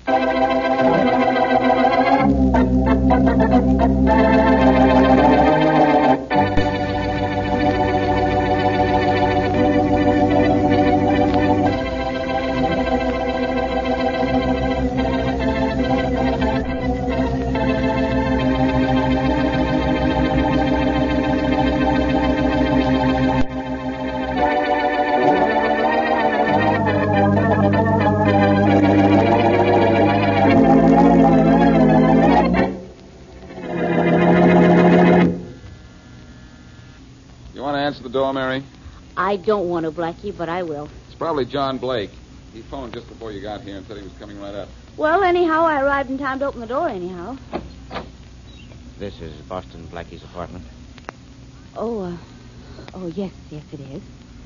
The door, Mary? I don't want to, Blackie, but I will. It's probably John Blake. He phoned just before you got here and said he was coming right up. Well, anyhow, I arrived in time to open the door, anyhow. This is Boston Blackie's apartment. Oh, yes, it is.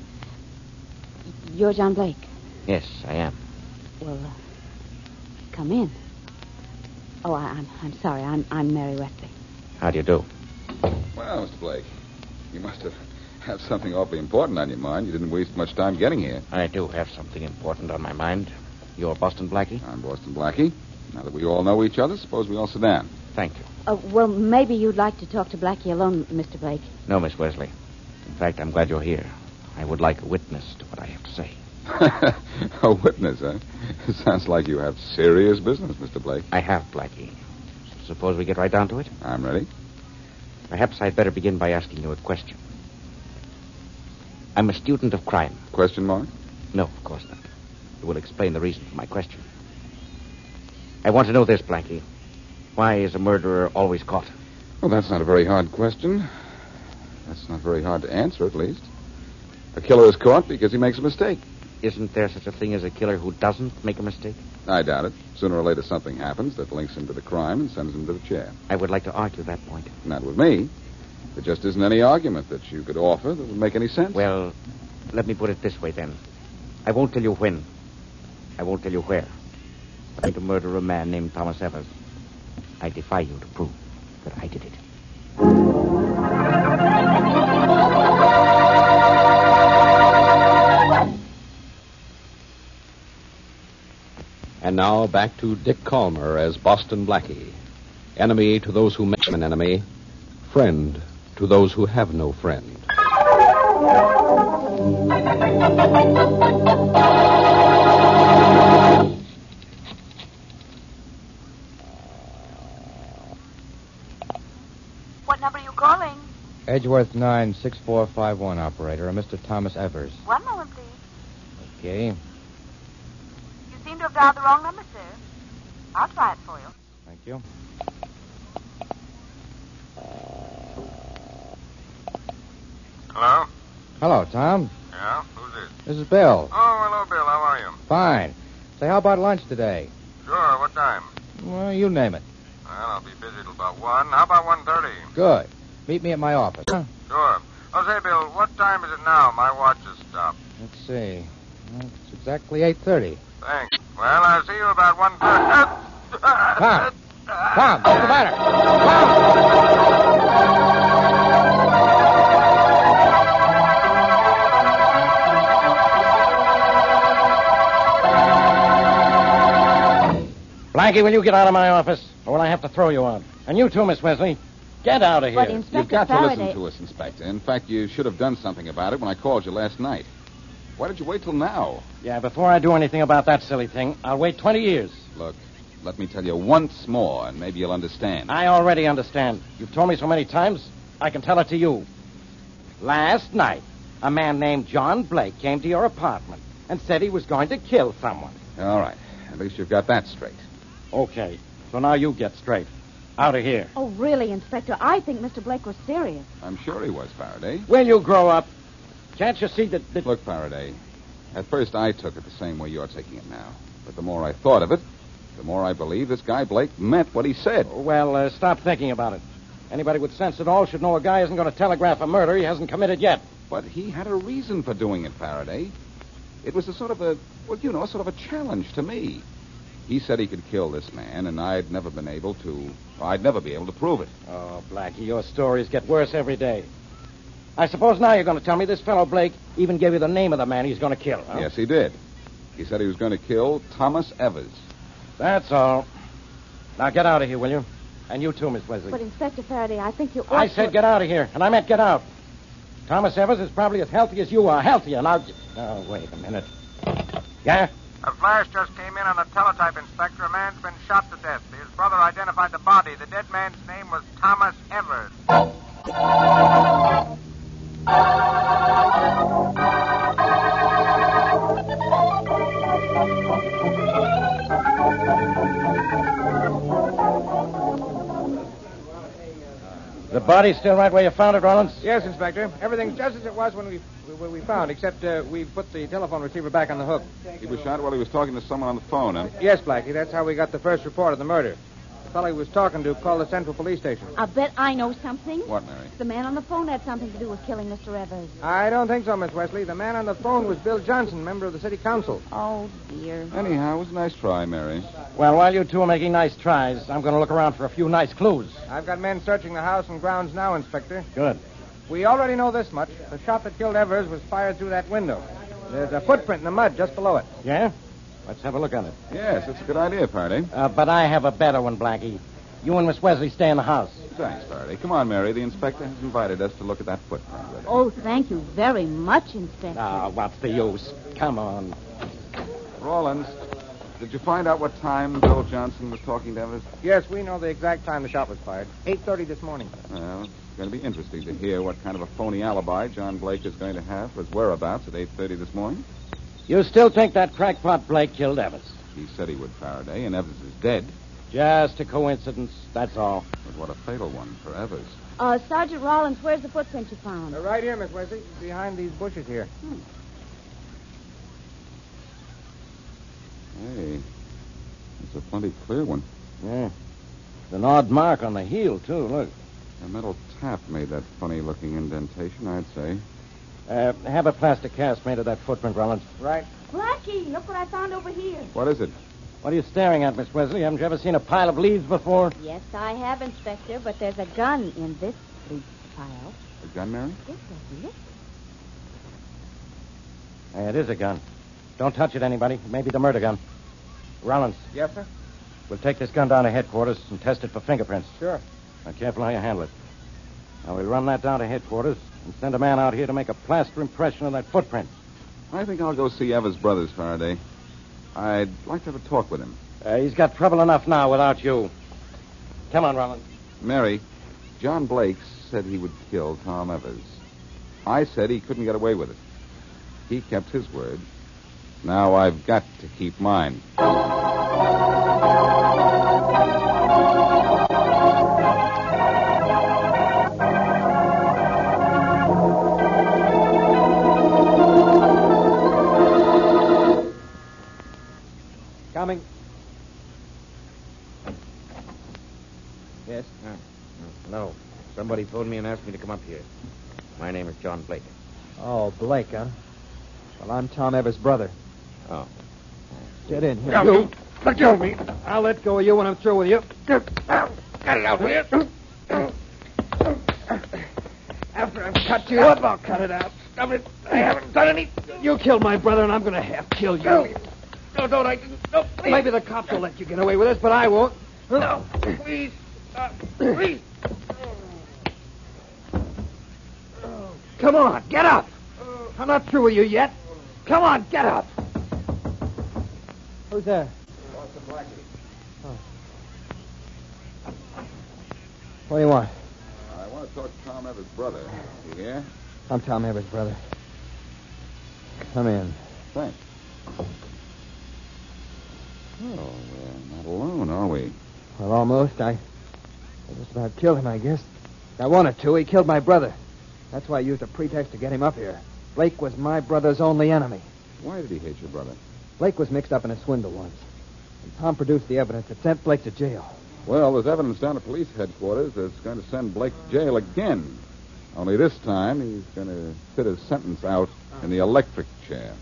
You're John Blake? Yes, I am. Well, come in. Oh, I'm sorry. I'm Mary Wesley. How do you do? Well, Mr. Blake, you must have something awfully important on your mind. You didn't waste much time getting here. I do have something important on my mind. You're Boston Blackie? I'm Boston Blackie. Now that we all know each other, suppose we all sit down. Thank you. Well, maybe you'd like to talk to Blackie alone, Mr. Blake. No, Miss Wesley. In fact, I'm glad you're here. I would like a witness to what I have to say. A witness, huh? It sounds like you have serious business, Mr. Blake. I have, Blackie. Suppose we get right down to it? I'm ready. Perhaps I'd better begin by asking you a question. I'm a student of crime. Question mark? No, of course not. It will explain the reason for my question. I want to know this, Blackie. Why is a murderer always caught? Well, that's not a very hard question. That's not very hard to answer, at least. A killer is caught because he makes a mistake. Isn't there such a thing as a killer who doesn't make a mistake? I doubt it. Sooner or later something happens that links him to the crime and sends him to the chair. I would like to argue that point. Not with me. There just isn't any argument that you could offer that would make any sense. Well, let me put it this way, then. I won't tell you when. I won't tell you where. But I'm to murder a man named Thomas Evers. I defy you to prove that I did it. And now back to Dick Calmer as Boston Blackie. Enemy to those who make him an enemy. Friend to those who have no friend. What number are you calling? Edgeworth 96451, operator. A Mr. Thomas Evers. One moment, please. Okay. You seem to have dialed the wrong number, sir. I'll try it for you. Thank you. Hello? Hello, Tom. Yeah? Who's this? This is Bill. Oh, hello, Bill. How are you? Fine. Say, how about lunch today? Sure. What time? Well, you name it. Well, I'll be busy till about 1. How about 1:30? Good. Meet me at my office. Huh? Sure. Oh, say, Bill, what time is it now? My watch has stopped. Let's see. Well, it's exactly 8:30. Thanks. Well, I'll see you about 1:30. Tom! Tom, what's the matter? Blackie, will you get out of my office? Or will I have to throw you out? And you too, Miss Wesley. Get out of here. But Inspector You've got Faraday... to listen to us, Inspector. In fact, you should have done something about it when I called you last night. Why did you wait till now? Yeah, before I do anything about that silly thing, I'll wait 20 years. Look, let me tell you once more, and maybe you'll understand. I already understand. You've told me so many times, I can tell it to you. Last night, a man named John Blake came to your apartment and said he was going to kill someone. All right. At least you've got that straight. Okay, so now you get straight. Out of here. Oh, really, Inspector? I think Mr. Blake was serious. I'm sure he was, Faraday. Will you grow up? Can't you see that... Look, Faraday, at first I took it the same way you're taking it now. But the more I thought of it, the more I believe this guy Blake meant what he said. Well, stop thinking about it. Anybody with sense at all should know a guy isn't going to telegraph a murder he hasn't committed yet. But he had a reason for doing it, Faraday. It was a sort of a challenge to me. He said he could kill this man, and I'd never be able to prove it. Oh, Blackie, your stories get worse every day. I suppose now you're going to tell me this fellow Blake even gave you the name of the man he's going to kill, huh? Yes, he did. He said he was going to kill Thomas Evers. That's all. Now get out of here, will you? And you too, Miss Wesley. But, Inspector Faraday, I think you ought I said get out of here, and I meant get out. Thomas Evers is probably as healthy as you are. Healthier. Now... Oh, wait a minute. Yeah? A flash just came in on the teletype, Inspector. A man's been shot to death. His brother identified the body. The dead man's name was Thomas Evers. The body's still right where you found it, Rollins? Yes, Inspector. Everything's just as it was when we found, except we put the telephone receiver back on the hook. He was shot while he was talking to someone on the phone, huh? Yes, Blackie. That's how we got the first report of the murder. The fellow he was talking to called the Central Police Station. I'll bet I know something. What, Mary? The man on the phone had something to do with killing Mr. Evers. I don't think so, Miss Wesley. The man on the phone was Bill Johnson, member of the city council. Oh, dear. Anyhow, it was a nice try, Mary. Well, while you two are making nice tries, I'm going to look around for a few nice clues. I've got men searching the house and grounds now, Inspector. Good. We already know this much. The shot that killed Evers was fired through that window. There's a footprint in the mud just below it. Yeah? Let's have a look at it. Yes, it's a good idea, Faraday. But I have a better one, Blackie. You and Miss Wesley stay in the house. Thanks, Faraday. Come on, Mary. The inspector has invited us to look at that footprint with him. Oh, thank you very much, Inspector. Ah, what's the use? Come on. Rawlins, did you find out what time Bill Johnson was talking to Evers? Yes, we know the exact time the shot was fired. 8:30 this morning. Well, it's going to be interesting to hear what kind of a phony alibi John Blake is going to have for his whereabouts at 8:30 this morning. You still think that crackpot Blake killed Evers? He said he would, Faraday, and Evers is dead. Just a coincidence, that's all. But what a fatal one for Evers. Sergeant Rollins, where's the footprint you found? Right here, Miss Wesley, behind these bushes here. Hey, it's a plenty clear one. Yeah. It's an odd mark on the heel, too, look. A metal tap made that funny-looking indentation, I'd say. Have a plastic cast made of that footprint, Rollins. Right. Blackie, look what I found over here. What is it? What are you staring at, Miss Wesley? Haven't you ever seen a pile of leaves before? Yes, I have, Inspector, but there's a gun in this leaf pile. A gun, Mary? Yes, isn't it? Hey, it is a gun. Don't touch it, anybody. It may be the murder gun. Rollins, Yes, sir? we'll take this gun down to headquarters and test it for fingerprints. Sure. Now, careful how you handle it. Now, we'll run that down to headquarters and send a man out here to make a plaster impression of that footprint. I think I'll go see Evers' brothers, Faraday. I'd like to have a talk with him. He's got trouble enough now without you. Come on, Rollins. Mary, John Blake said he would kill Tom Evers. I said he couldn't get away with it. He kept his word. Now I've got to keep mine. Coming. Yes? No. Somebody phoned me and asked me to come up here. My name is John Blake. Oh, Blake, huh? Well, I'm Tom Evers' brother. Oh. Get in here. You. Let go of me. I'll let go of you when I'm through with you. Cut it out, will you? After I've cut you up, I'll cut it out. Stop it. I haven't done any. You killed my brother, and I'm going to have to kill you. No, don't. I didn't. No, please. Maybe the cops will let you get away with this, but I won't. No, please. Please. Come on, get up. I'm not through with you yet. Come on, get up. Who's there? Boston Blackie. Oh. What do you want? I want to talk to Tom Evers' brother. You hear? I'm Tom Evers' brother. Come in. Thanks. Oh, we're not alone, are we? Well, almost. I just about killed him, I guess. I wanted to. He killed my brother. That's why I used a pretext to get him up here. Blake was my brother's only enemy. Why did he hate your brother? Blake was mixed up in a swindle once. And Tom produced the evidence that sent Blake to jail. Well, there's evidence down at police headquarters that's going to send Blake to jail again. Only this time, he's going to sit his sentence out in the electric chair.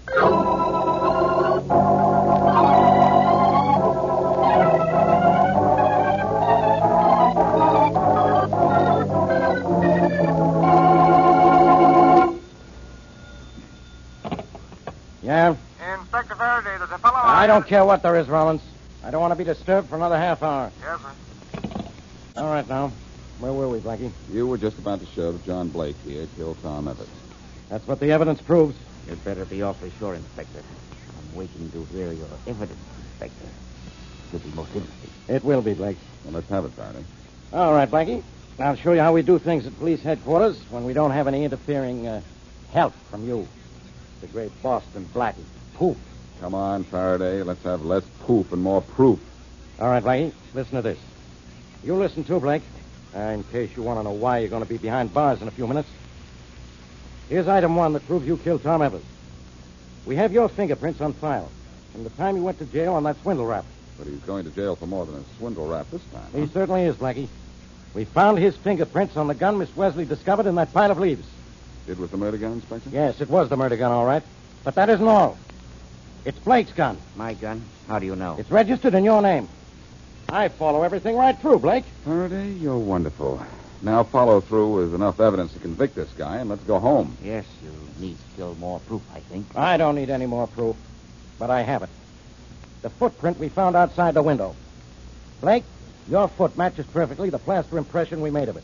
Yeah? Inspector Faraday, there's a fellow... I don't care what there is, Rollins. I don't want to be disturbed for another half hour. Yes, sir. All right, now. Where were we, Blackie? You were just about to show that John Blake here killed Tom Evans. That's what the evidence proves. You'd better be awfully sure, Inspector. I'm waiting to hear your evidence, Inspector. It'll be most interesting. It will be, Blake. Well, let's have it, Faraday. All right, Blackie. I'll show you how we do things at police headquarters when we don't have any interfering help from you. The great Boston Blackie. Poof. Come on, Faraday. Let's have less poof and more proof. All right, Blackie. Listen to this. You listen too, Blake. In case you want to know why you're going to be behind bars in a few minutes. Here's item 1 that proves you killed Tom Evans. We have your fingerprints on file from the time you went to jail on that swindle rap. But he's going to jail for more than a swindle rap this time. He certainly is, Blackie. We found his fingerprints on the gun Miss Wesley discovered in that pile of leaves. It was the murder gun, Inspector? Yes, it was the murder gun, all right. But that isn't all. It's Blake's gun. My gun? How do you know? It's registered in your name. I follow everything right through, Blake. Faraday, you're wonderful. Now follow through with enough evidence to convict this guy, and let's go home. Yes, you need still more proof, I think. I don't need any more proof, but I have it. The footprint we found outside the window. Blake, your foot matches perfectly the plaster impression we made of it.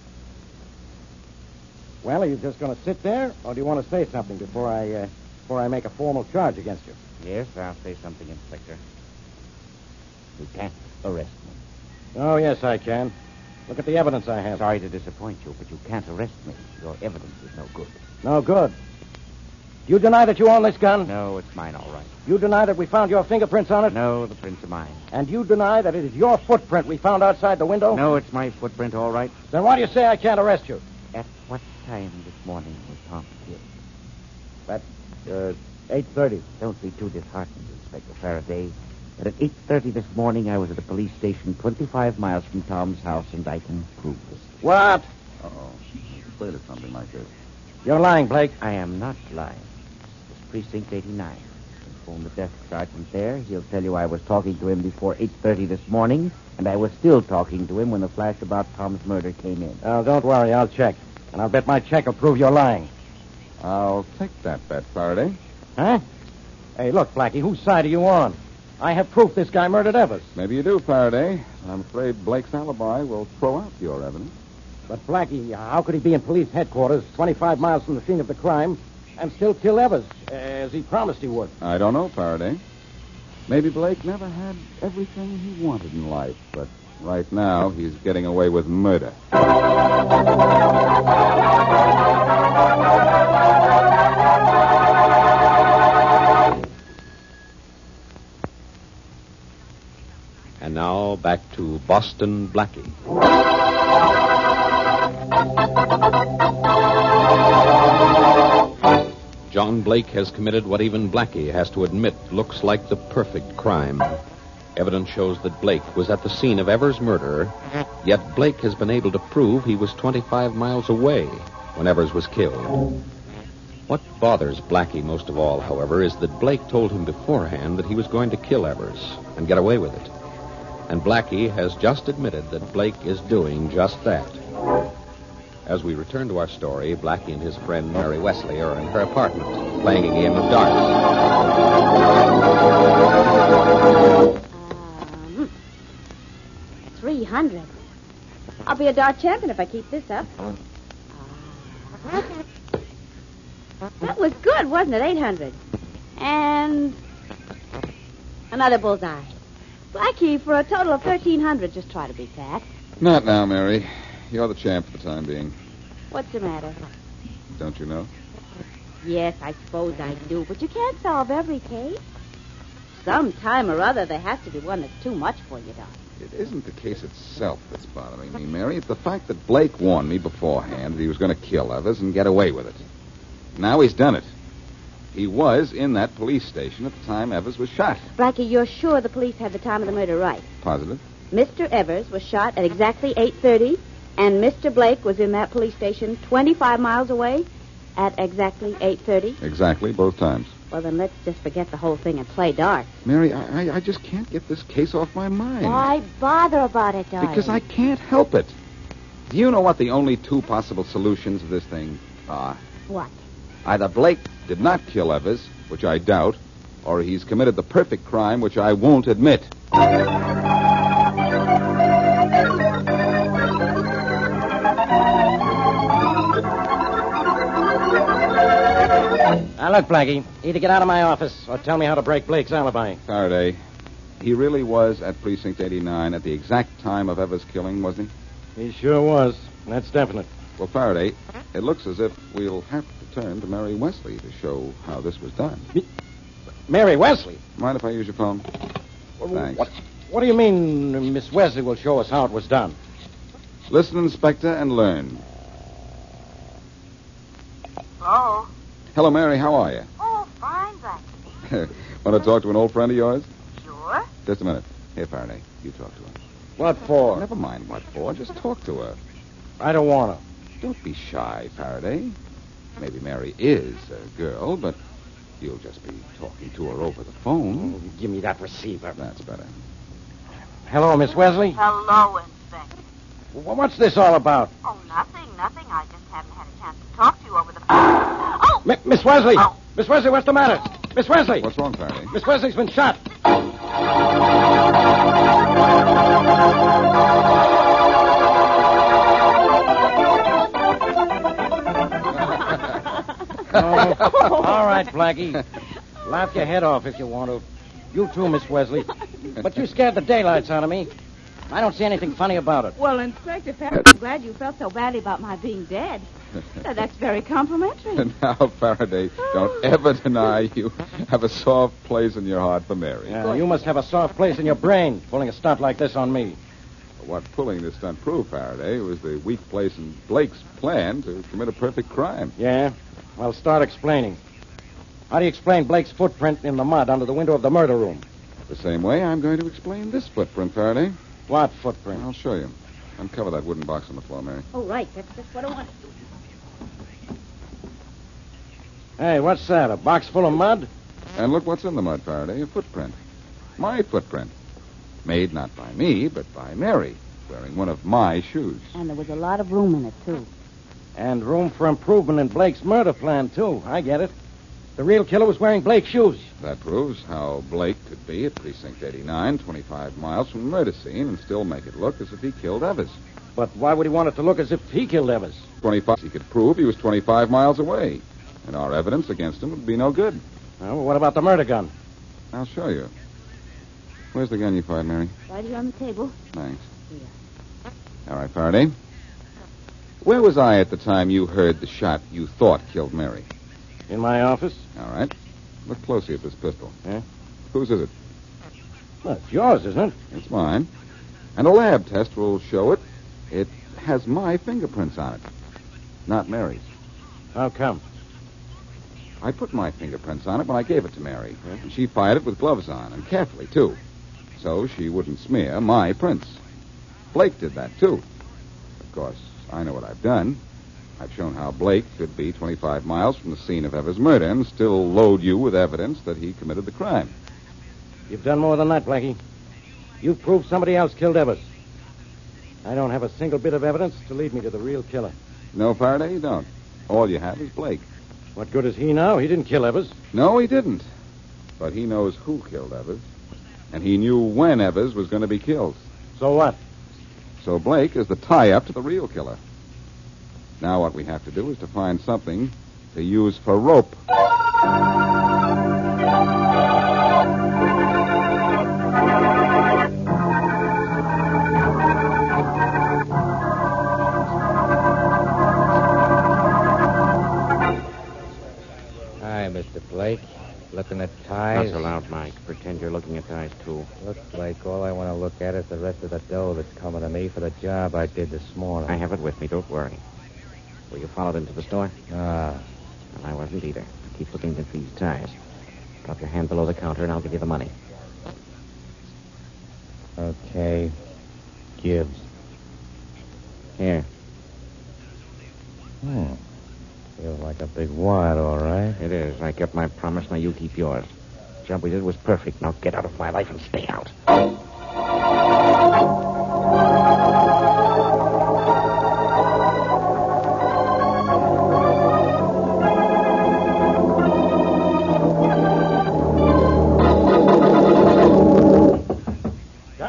Well, are you just going to sit there, or do you want to say something before I make a formal charge against you? Yes, I'll say something, Inspector. You can't arrest me. Oh, yes, I can. Look at the evidence I have. Sorry to disappoint you, but you can't arrest me. Your evidence is no good. No good. You deny that you own this gun? No, it's mine, all right. You deny that we found your fingerprints on it? No, the prints are mine. And you deny that it is your footprint we found outside the window? No, it's my footprint, all right. Then why do you say I can't arrest you? At what time this morning was Tom killed? That's 8:30. Don't be too disheartened, Inspector Faraday. But at 8:30 this morning, I was at a police station 25 miles from Tom's house, and I can prove this. What? Uh-oh. Say to something like this. You're lying, Blake. I am not lying. It's Precinct 89. Phone the desk sergeant there. He'll tell you I was talking to him before 8:30 this morning, and I was still talking to him when the flash about Tom's murder came in. Oh, don't worry. I'll check. And I'll bet my check will prove you're lying. I'll take that bet, Faraday. Huh? Hey, look, Blackie, whose side are you on? I have proof this guy murdered Evers. Maybe you do, Faraday. I'm afraid Blake's alibi will throw out your evidence. But, Blackie, how could he be in police headquarters 25 miles from the scene of the crime and still kill Evers, as he promised he would? I don't know, Faraday. Maybe Blake never had everything he wanted in life, but right now he's getting away with murder. And now back to Boston Blackie. John Blake has committed what even Blackie has to admit looks like the perfect crime. Evidence shows that Blake was at the scene of Evers' murder, yet Blake has been able to prove he was 25 miles away when Evers was killed. What bothers Blackie most of all, however, is that Blake told him beforehand that he was going to kill Evers and get away with it. And Blackie has just admitted that Blake is doing just that. As we return to our story, Blackie and his friend Mary Wesley are in her apartment playing a game of darts. 300. I'll be a dart champion if I keep this up. That was good, wasn't it? 800. And another bullseye. Blackie, for a total of 1,300, just try to beat that. Not now, Mary. You're the champ for the time being. What's the matter? Don't you know? Yes, I suppose I do, but you can't solve every case. Some time or other, there has to be one that's too much for you, Doc. It isn't the case itself that's bothering me, Mary. It's the fact that Blake warned me beforehand that he was going to kill Evers and get away with it. Now he's done it. He was in that police station at the time Evers was shot. Blackie, you're sure the police had the time of the murder right? Positive? Mr. Evers was shot at exactly 8:30, and Mr. Blake was in that police station 25 miles away at exactly 8:30? Exactly, both times. Well, then let's just forget the whole thing and play darts. Mary, I just can't get this case off my mind. Why bother about it, darling? Because I can't help it. Do you know what the only two possible solutions of this thing are? What? Either Blake did not kill Evers, which I doubt, or he's committed the perfect crime, which I won't admit. Now, look, Blackie, either get out of my office or tell me how to break Blake's alibi. Faraday, he really was at Precinct 89 at the exact time of Evers' killing, wasn't he? He sure was. That's definite. Well, Faraday, it looks as if we'll have to turn to Mary Wesley to show how this was done. Mary Wesley? Mind if I use your phone? Thanks. What do you mean Miss Wesley will show us how it was done? Listen, Inspector, and learn. Hello? Hello, Mary. How are you? Oh, fine, Blackie. Want to talk to an old friend of yours? Sure. Just a minute. Here, Faraday. You talk to her. What for? Never mind what for. Just talk to her. I don't want Don't be shy, Faraday. Maybe Mary is a girl, but you'll just be talking to her over the to. phone. Give me that receiver. That's better. Hello, Miss Wesley? Hello, Inspector. What's this all about? Oh, nothing. I just haven't had a chance to talk to you over the phone. Oh! Miss Wesley! Oh. Miss Wesley, what's the matter? Miss Wesley! What's wrong, Faraday? Miss Wesley's been shot. All right, Blackie. Laugh your head off if you want to. You too, Miss Wesley. But you scared the daylights out of me. I don't see anything funny about it. Well, Inspector Farraday, I'm glad you felt so badly about my being dead. That's very complimentary. And now, Faraday, don't ever deny you have a soft place in your heart for Mary. Yeah, you must have a soft place in your brain pulling a stunt like this on me. What pulling this stunt proved, Faraday, was the weak place in Blake's plan to commit a perfect crime. Yeah? Well, start explaining. How do you explain Blake's footprint in the mud under the window of the murder room? The same way I'm going to explain this footprint, Faraday. What footprint? I'll show you. Uncover that wooden box on the floor, Mary. Oh, right. That's just what I want. Hey, what's that? A box full of mud? And look what's in the mud, Faraday. A footprint. My footprint. Made not by me, but by Mary, wearing one of my shoes. And there was a lot of room in it, too. And room for improvement in Blake's murder plan, too. I get it. The real killer was wearing Blake's shoes. That proves how Blake could be at Precinct 89, 25 miles from the murder scene, and still make it look as if he killed Evers. But why would he want it to look as if he killed Evers? 25. He could prove he was 25 miles away, and our evidence against him would be no good. Well, what about the murder gun? I'll show you. Where's the gun you fired, Mary? Right here on the table. Thanks. Here. All right, Faraday. Where was I at the time you heard the shot you thought killed Mary? In my office? All right. Look closely at this pistol. Yeah? Whose is it? Well, it's yours, isn't it? It's mine. And a lab test will show it. It has my fingerprints on it, not Mary's. How come? I put my fingerprints on it when I gave it to Mary. And she fired it with gloves on, and carefully, too. So she wouldn't smear my prints. Blake did that, too. Of course, I know what I've done. I've shown how Blake could be 25 miles from the scene of Evers' murder and still load you with evidence that he committed the crime. You've done more than that, Blackie. You've proved somebody else killed Evers. I don't have a single bit of evidence to lead me to the real killer. No, Faraday, you don't. All you have is Blake. What good is he now? He didn't kill Evers. No, he didn't. But he knows who killed Evers. And he knew when Evers was going to be killed. So what? So Blake is the tie-up to the real killer. Now what we have to do is to find something to use for rope. Hi, Mr. Blake. Looking at ties? Not so loud, Mike. Pretend you're looking at ties, too. Look, Blake, all I want to look at is the rest of the dough that's coming to me for the job I did this morning. I have it with me. Don't worry. Were you followed into the store? Ah. Well, I wasn't either. Keep looking at these ties. Drop your hand below the counter, and I'll give you the money. Okay. Gibbs. Here. Feels like a big wad, all right. It is. I kept my promise. Now you keep yours. The job we did was perfect. Now get out of my life and stay out.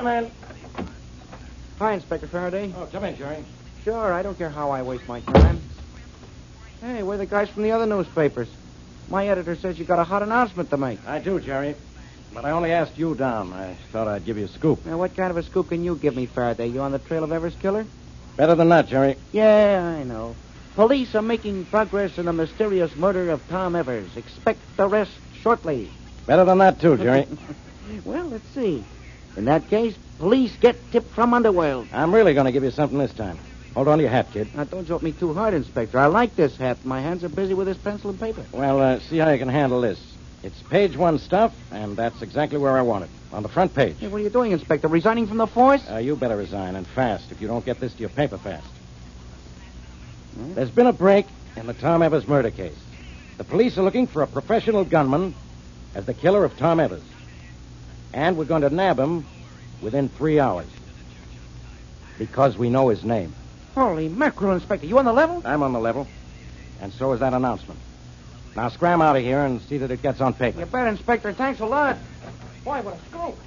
Come in. Hi, Inspector Faraday. Oh, come in, Jerry. Sure, I don't care how I waste my time. Hey, we're the guys from the other newspapers. My editor says you got a hot announcement to make. I do, Jerry. But I only asked you down. I thought I'd give you a scoop. Now, what kind of a scoop can you give me, Faraday? You on the trail of Evers' killer? Better than that, Jerry. Yeah, I know. Police are making progress in the mysterious murder of Tom Evers. Expect arrest shortly. Better than that, too, Jerry. Well, let's see. In that case, police get tip from Underworld. I'm really going to give you something this time. Hold on to your hat, kid. Now, don't jolt me too hard, Inspector. I like this hat. My hands are busy with this pencil and paper. Well, see how you can handle this. It's page 1 stuff, and that's exactly where I want it. On the front page. Hey, what are you doing, Inspector? Resigning from the force? You better resign, and fast, if you don't get this to your paper fast. There's been a break in the Tom Evers murder case. The police are looking for a professional gunman as the killer of Tom Evers. And we're going to nab him within 3 hours. Because we know his name. Holy mackerel, Inspector. You on the level? I'm on the level. And so is that announcement. Now scram out of here and see that it gets on paper. You bet, Inspector. Thanks a lot. Boy, what a scoop.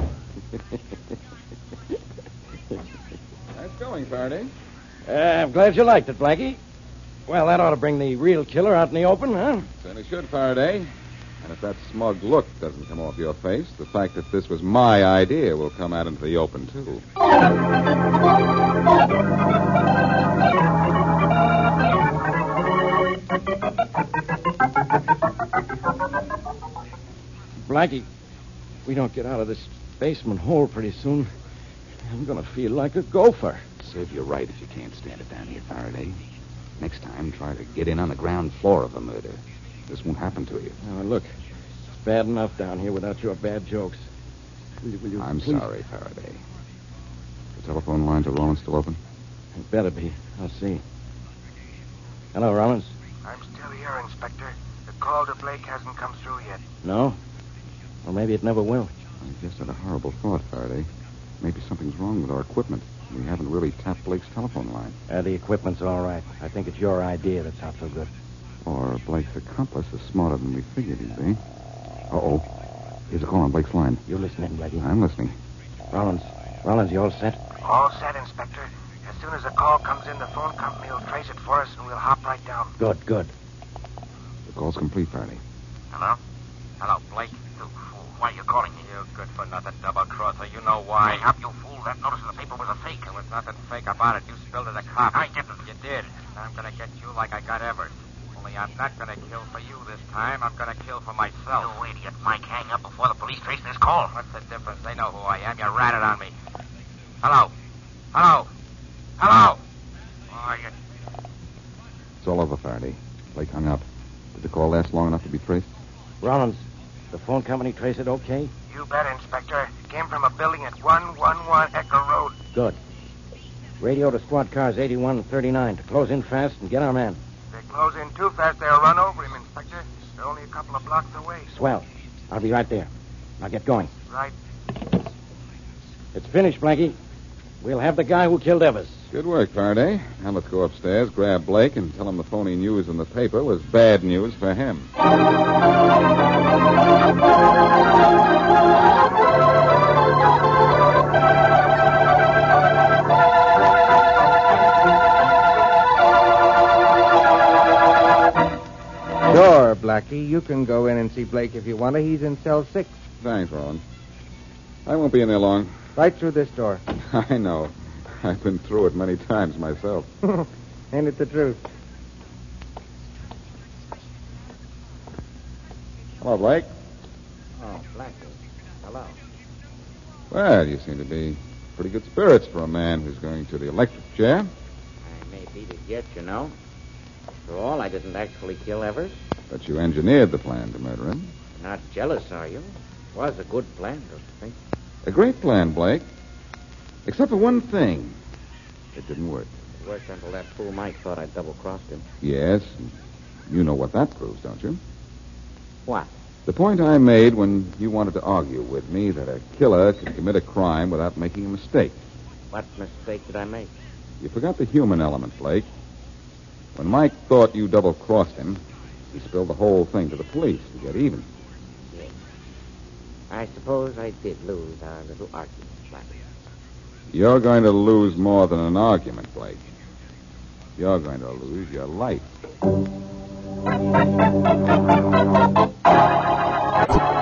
Nice going, Faraday. I'm glad you liked it, Blackie. Well, that ought to bring the real killer out in the open, huh? Certainly should, Faraday. And if that smug look doesn't come off your face, the fact that this was my idea will come out into the open, too. Blackie, we don't get out of this basement hole pretty soon, I'm going to feel like a gopher. Serve you right if you can't stand it down here, Faraday. Next time, try to get in on the ground floor of the murder. This won't happen to you. Now, look, it's bad enough down here without your bad jokes. Will you I'm please? sorry, Faraday. The telephone line to Rollins still open? It better be. I'll see. Hello, Rollins. I'm still here, Inspector. The call to Blake hasn't come through yet. No? Well, maybe it never will. I just had a horrible thought, Faraday. Maybe something's wrong with our equipment. We haven't really tapped Blake's telephone line. The equipment's all right. I think it's your idea that's not so good. Or Blake's accomplice is smarter than we figured he'd be. Uh-oh. Here's a call on Blake's line. You listen in, Blackie. I'm listening. Rollins, you all set? All set, Inspector. As soon as the call comes in, the phone company will trace it for us, and we'll hop right down. Good. The call's complete, Faraday. Hello? Hello, Blake. You fool. Why are you calling me? You good-for-nothing double-crosser. You know why. Up, you fool. That notice in the paper was a fake. There was nothing fake about it. You spilled it to the cops. I didn't. You did. I'm going to get you like I got Evers. Only I'm not going to kill for you this time. I'm going to kill for myself. You idiot. Mike, hang up before the police trace this call. What's the difference? They know who I am. You ratted on me. Hello? Hello? Hello? Oh, you... It's all over, Faraday. Blake hung up. Did the call last long enough to be traced? Rollins, the phone company trace it okay? You bet, Inspector. It came from a building at 111 Ecker Road. Good. Radio to squad cars 81 and 39 to close in fast and get our man. If they close in too fast, they'll run over him, Inspector. They're only a couple of blocks away. Swell. I'll be right there. Now get going. Right. It's finished, Blackie. We'll have the guy who killed Evers. Good work, Faraday. Now let's go upstairs, grab Blake, and tell him the phony news in the paper was bad news for him. Sure, Blackie. You can go in and see Blake if you want to. He's in cell 6. Thanks, Rollins. I won't be in there long. Right through this door. I know. I've been through it many times myself. Ain't it the truth? Hello, Blake. Oh, Blackie. Hello. Well, you seem to be pretty good spirits for a man who's going to the electric chair. I may beat it yet, you know. After all, I didn't actually kill Evers. But you engineered the plan to murder him. You're not jealous, are you? It was a good plan, don't you think? A great plan, Blake. Except for one thing. It didn't work. It worked until that fool Mike thought I'd double-crossed him. Yes. You know what that proves, don't you? What? The point I made when you wanted to argue with me that a killer can commit a crime without making a mistake. What mistake did I make? You forgot the human element, Blake. When Mike thought you double-crossed him, he spilled the whole thing to the police to get even. Yes. I suppose I did lose our little argument. You're going to lose more than an argument, Blake. You're going to lose your life.